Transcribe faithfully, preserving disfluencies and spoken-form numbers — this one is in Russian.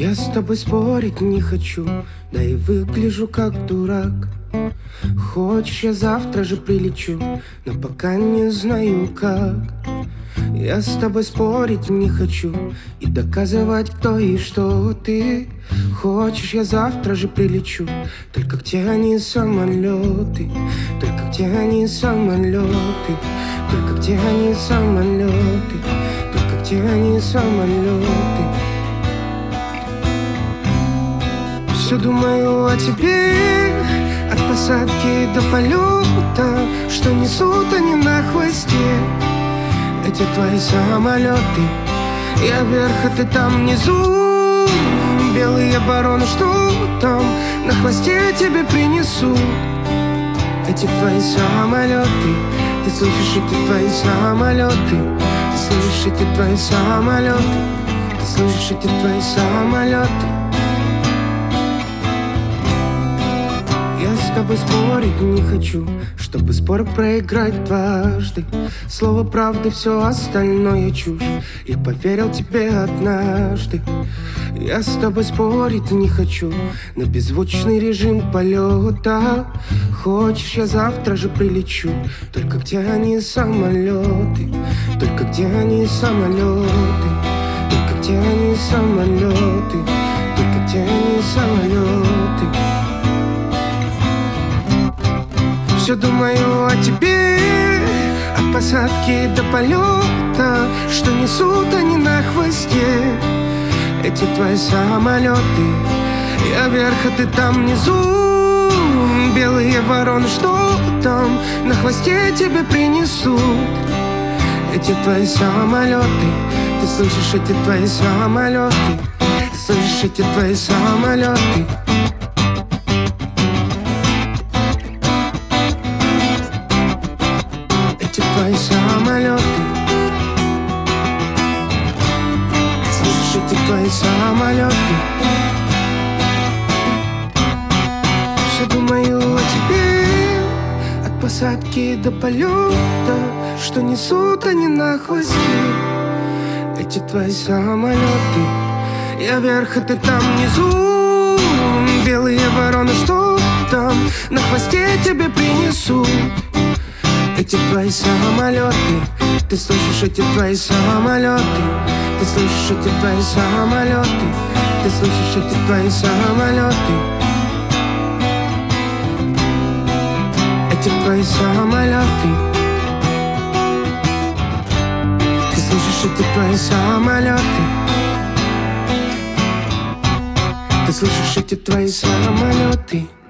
Я с тобой спорить не хочу, да и выгляжу как дурак. Хочешь, я завтра же прилечу, но пока не знаю как. Я с тобой спорить не хочу и доказывать, кто и что ты. Хочешь, я завтра же прилечу, только где они самолеты, только где они самолеты, только где они самолеты, только где они самолеты. Все думаю о тебе, от посадки до полета, что несут они на хвосте, эти твои самолеты. Я вверх, а ты там внизу, белые вороны, что там на хвосте тебе принесут, эти твои самолеты. Ты слышишь, эти твои самолеты, ты слышишь, эти твои самолеты, ты слышишь, эти твои самолеты. Я с тобой спорить не хочу, чтобы спор проиграть дважды. Слово правды, все остальное чушь. Я поверил тебе однажды. Я с тобой спорить не хочу на беззвучный режим полета. Хочешь, я завтра же прилечу, только где они самолеты, только где они самолеты, только где они самолеты, только где они самолеты. Все думаю о тебе, от посадки до полета, что несут они на хвосте, эти твои самолеты. Я вверх, а ты там внизу, белые вороны, что там на хвосте тебе принесут, эти твои самолеты. Ты слышишь, эти твои самолеты, ты слышишь, эти твои самолеты. Твои самолеты, слышишь, эти твои самолеты. Все думаю о тебе, от посадки до полета, что несут они на хвосте, эти твои самолеты. Я вверх, а ты там внизу, белые вороны, что там на хвосте тебе принесут, эти твои самолеты. Ты слышишь, эти твои самолеты, ты слышишь, эти твои самолеты, ты слышишь, эти твои самолеты, эти твои самолеты. Ты слышишь, эти твои самолеты, ты слышишь, эти твои самолеты.